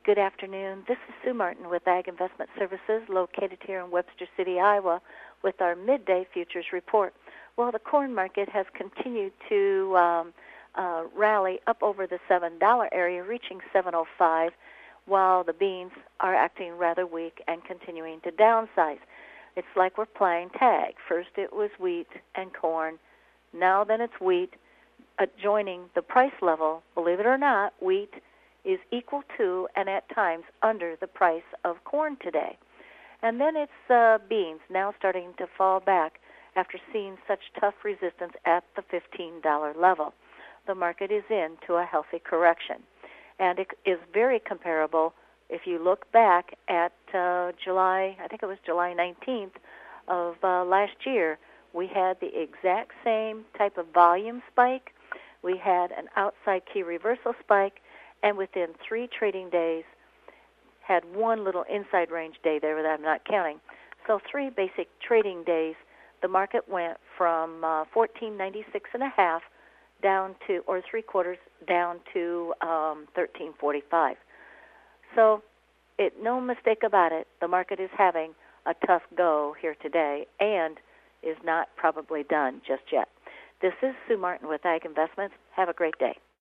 Good afternoon. This is Sue Martin with Ag Investment Services, located here in Webster City, Iowa, with our midday futures report. Well, the corn market has continued to rally up over the $7 area, reaching $7.05, while the beans are acting rather weak and continuing to downsize. It's like we're playing tag. First it was wheat and corn. Now then it's wheat joining the price level. Believe it or not, wheat is equal to and at times under the price of corn today. And then it's beans now starting to fall back after seeing such tough resistance at the $15 level. The market is into a healthy correction. And it is very comparable if you look back at July 19th of last year. We had the exact same type of volume spike. We had an outside key reversal spike, and within 3 trading days had one little inside range day there that I'm not counting. So 3 basic trading days, the market went from 1496.5 down to, or 3/4 down to 1345. So no mistake about it, the market is having a tough go here today and is not probably done just yet. This is Sue Martin with Ag Investments. Have a great day.